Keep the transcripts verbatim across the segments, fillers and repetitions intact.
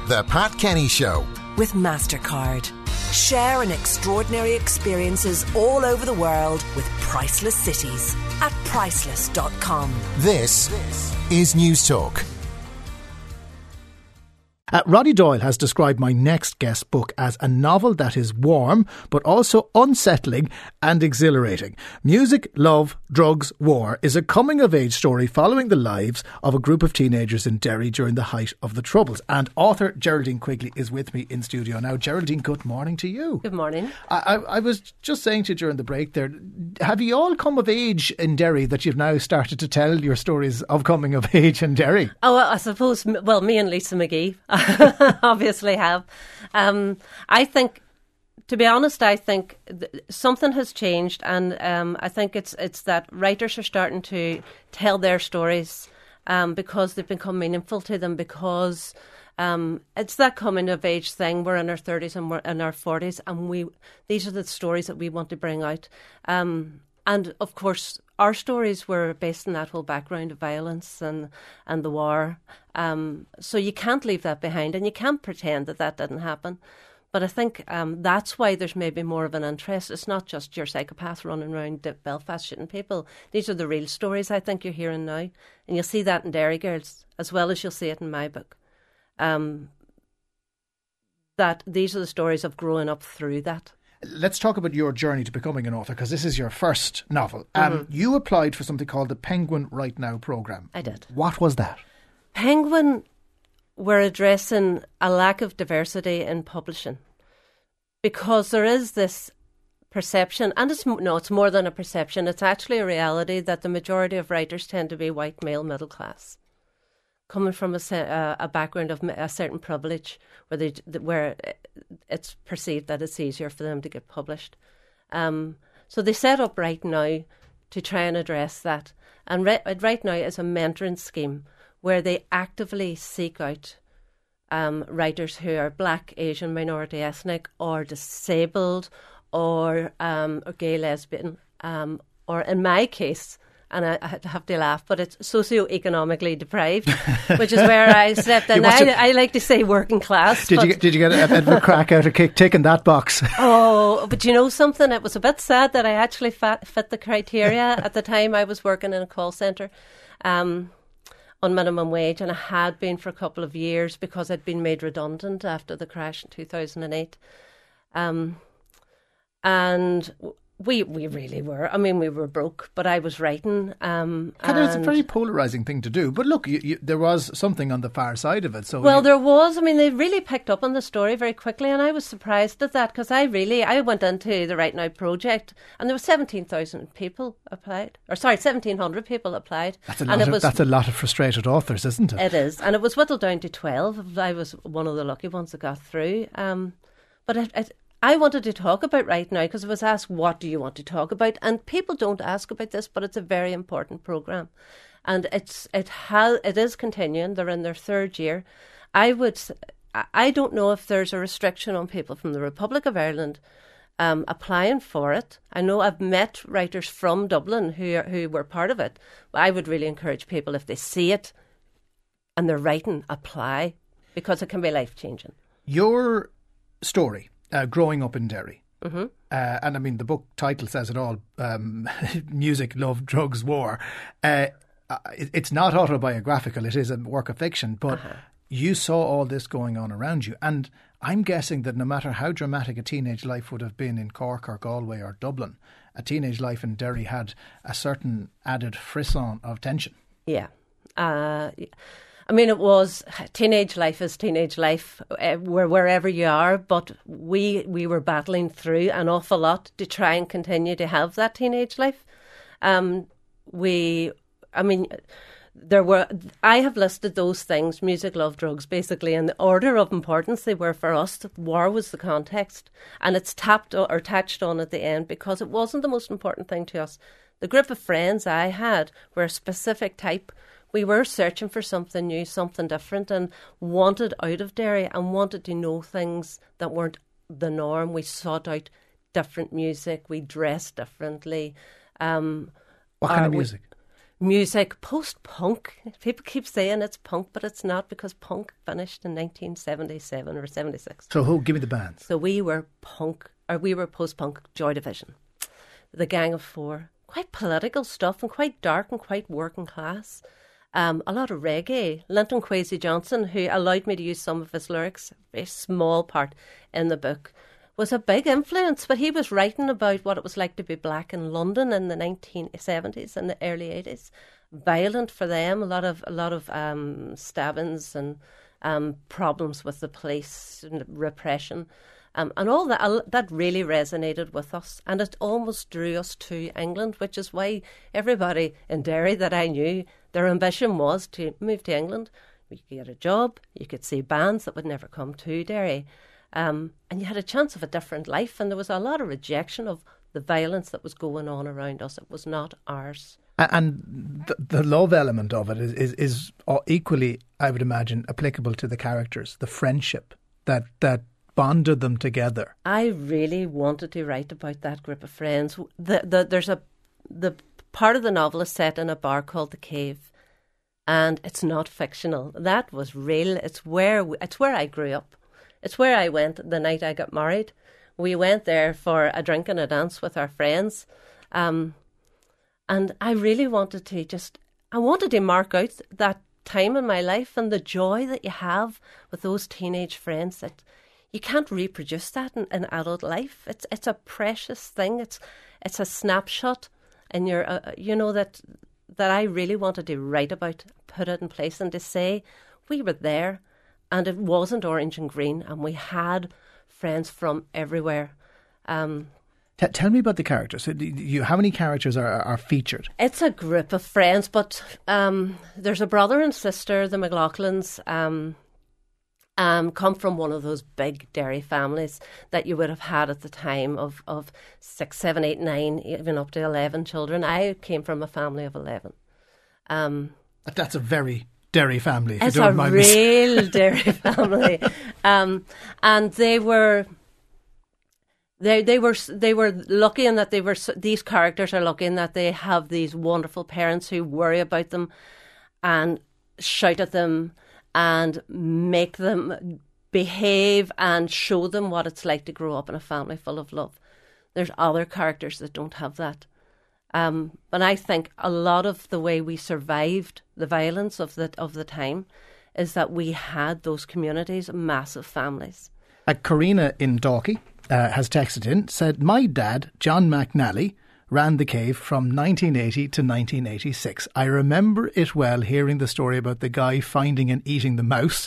The Pat Kenny Show with MasterCard. Share in extraordinary experiences all over the world with priceless cities at priceless dot com. This is News Talk. Uh, Roddy Doyle has described my next guest book as a novel that is warm but also unsettling and exhilarating. Music, Love, Drugs, War is a coming-of-age story following the lives of a group of teenagers in Derry during the height of the Troubles. And author Geraldine Quigley is with me in studio now. Geraldine, good morning to you. Good morning. I, I, I was just saying to you during the break there, have you all come of age in Derry that you've now started to tell your stories of coming of age in Derry? Oh, well, I suppose, well, me and Lisa McGee obviously have. Um, I think, to be honest, I think th- something has changed, and um, I think it's it's that writers are starting to tell their stories um, because they've become meaningful to them, because um, it's that coming of age thing. We're in our thirties and we're in our forties, and we these are the stories that we want to bring out. Um, and of course, our stories were based on that whole background of violence and, and the war. Um, so you can't leave that behind, and you can't pretend that that didn't happen. But I think um, that's why there's maybe more of an interest. It's not just your psychopath running around Belfast shooting people. These are the real stories I think you're hearing now. And you'll see that in Derry Girls, as well as you'll see it in my book. Um, that these are the stories of growing up through that. Let's talk about your journey to becoming an author, because this is your first novel. Um, mm-hmm. You applied for something called the Penguin Right Now programme. I did. What was that? Penguin were addressing a lack of diversity in publishing, because there is this perception, and it's no, it's more than a perception. It's actually a reality that the majority of writers tend to be white, male, middle class, coming from a, a background of a certain privilege, where they where it's perceived that it's easier for them to get published. Um, so they set up Right Now to try and address that. And Right Now is a mentoring scheme where they actively seek out um, writers who are black, Asian, minority ethnic, or disabled, or, um, or gay, lesbian, um, or in my case, and I, I have to laugh, but it's socio-economically deprived, which is where I stepped in. I, I like to say working class. Did you get, did you get a bit of a crack out of kick ticking that box? Oh, but you know something? It was a bit sad that I actually fat, fit the criteria. At the time I was working in a call centre um, on minimum wage, and I had been for a couple of years because I'd been made redundant after the crash in two thousand eight. Um, and... We we really were. I mean, we were broke, but I was writing. Um, and it's a very polarising thing to do. But look, you, you, there was something on the far side of it. So well, you... there was. I mean, they really picked up on the story very quickly, and I was surprised at that, because I really I went into the Right Now project, and there were seventeen thousand people applied, or sorry, seventeen hundred people applied. That's a lot. Of, was, that's a lot of frustrated authors, isn't it? It is, and it was whittled down to twelve. I was one of the lucky ones that got through. Um, but it. it I wanted to talk about Right Now because I was asked, what do you want to talk about? And people don't ask about this, but it's a very important programme. And it's it has it is continuing. They're in their third year. I would I don't know if there's a restriction on people from the Republic of Ireland um, applying for it. I know I've met writers from Dublin who are, who were part of it. I would really encourage people, if they see it and they're writing, apply, because it can be life-changing. Your story, Uh, growing up in Derry. Mm-hmm. Uh, and I mean, the book title says it all. Um, music, love, drugs, war. Uh, it, it's not autobiographical. It is a work of fiction. But uh-huh. you saw all this going on around you. And I'm guessing that no matter how dramatic a teenage life would have been in Cork or Galway or Dublin, a teenage life in Derry had a certain added frisson of tension. Yeah. Uh, yeah. I mean, it was teenage life is teenage life, uh, where, wherever you are. But we we were battling through an awful lot to try and continue to have that teenage life. Um, we, I mean, there were. I have listed those things: music, love, drugs, basically in the order of importance they were for us. War was the context, and it's tapped or touched on at the end because it wasn't the most important thing to us. The group of friends I had were a specific type. We were searching for something new, something different, and wanted out of Derry and wanted to know things that weren't the norm. We sought out different music. We dressed differently. Um, what kind of music? music, post-punk. People keep saying it's punk, but it's not, because punk finished in nineteen seventy-seven or seventy-six. So who? Give me the bands. So we were punk, or we were post-punk Joy Division. The Gang of Four. Quite political stuff and quite dark and quite working class. Um, a lot of reggae. Linton Kwesi Johnson, who allowed me to use some of his lyrics, a very small part in the book, was a big influence. But he was writing about what it was like to be black in London in the nineteen seventies and the early eighties. Violent for them, a lot of a lot of um, stabbings and um, problems with the police and repression. Um, and all that, uh, that really resonated with us, and it almost drew us to England, which is why everybody in Derry that I knew, their ambition was to move to England. You could get a job, you could see bands that would never come to Derry, um, and you had a chance of a different life, and there was a lot of rejection of the violence that was going on around us. It was not ours. And the, the love element of it is, is, is equally, I would imagine, applicable to the characters, the friendship that that bonded them together. I really wanted to write about that group of friends. The, the, there's a the part of the novel is set in a bar called The Cave, and it's not fictional. That was real. It's where we, it's where I grew up. It's where I went the night I got married. We went there for a drink and a dance with our friends, um, and I really wanted to just I wanted to mark out that time in my life and the joy that you have with those teenage friends that. You can't reproduce that in, in adult life. It's it's a precious thing. It's it's a snapshot, and you're uh, you know that that I really wanted to write about, put it in place, and to say we were there, and it wasn't orange and green, and we had friends from everywhere. Um, T- tell me about the characters. So you, how many characters are are featured? It's a group of friends, but um, there's a brother and sister, the McLaughlins. Um, Um, come from one of those big Derry families that you would have had at the time of, of six, seven, eight, nine, even up to eleven children. I came from a family of eleven. Um, That's a very Derry family, if it's you don't a mind real me. Derry family, um, and they were. They they were they were lucky in that they were these characters are lucky in that they have these wonderful parents who worry about them, and shout at them. And make them behave and show them what it's like to grow up in a family full of love. There's other characters that don't have that. Um, but I think a lot of the way we survived the violence of the, of the time is that we had those communities, massive families. Uh, Karina in Dalkey uh, has texted in, said, my dad, John McNally, ran The Cave from nineteen eighty to nineteen eighty-six. I remember it well, hearing the story about the guy finding and eating the mouse.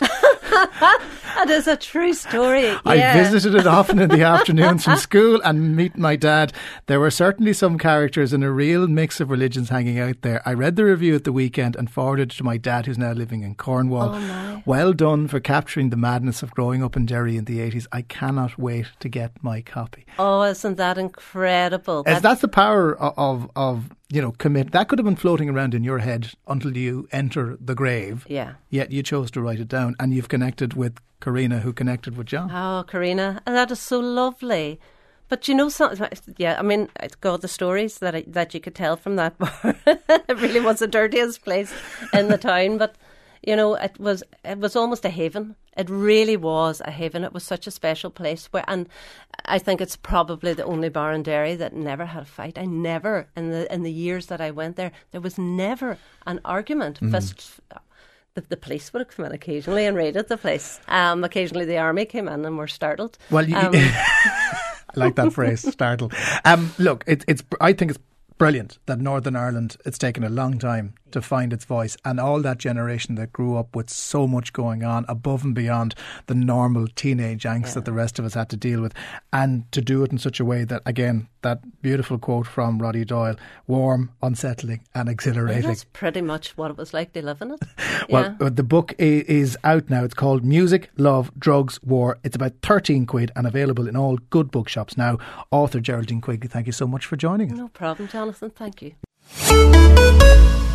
That is a true story. Yeah. I visited it often in the afternoons from school and meet my dad. There were certainly some characters and a real mix of religions hanging out there. I read the review at the weekend and forwarded it to my dad, who's now living in Cornwall. Oh my. Well done for capturing the madness of growing up in Derry in the eighties. I cannot wait to get my copy. Oh, isn't that incredible? Is that the power of, of, of you know, commit? That could have been floating around in your head until you enter the grave. Yeah. Yet you chose to write it down, and you've connected with Karina, who connected with John. Oh, Karina, that is so lovely. But you know something? Yeah, I mean, God, the stories that I, that you could tell from that bar. It really was the dirtiest place in the town. But you know, it was it was almost a haven. It really was a haven. It was such a special place where, and I think it's probably the only bar in Derry that never had a fight. I never, in the in the years that I went there, there was never an argument. Mm. Fist, the, the police would have come in occasionally and raided the place. Um, occasionally the army came in and were startled. Well, you, um, I like that phrase, startled. Um, look, it, it's. I think it's brilliant that Northern Ireland, it's taken a long time to find its voice, and all that generation that grew up with so much going on above and beyond the normal teenage angst yeah. that the rest of us had to deal with, and to do it in such a way that, again, that beautiful quote from Roddy Doyle, warm, unsettling and exhilarating. That's pretty much what it was like to live in it. Well, yeah. the book is out now. It's called Music, Love, Drugs, War. It's about thirteen quid and available in all good bookshops now. Author Geraldine Quigley, thank you so much for joining us. No problem, Jonathan. Thank you.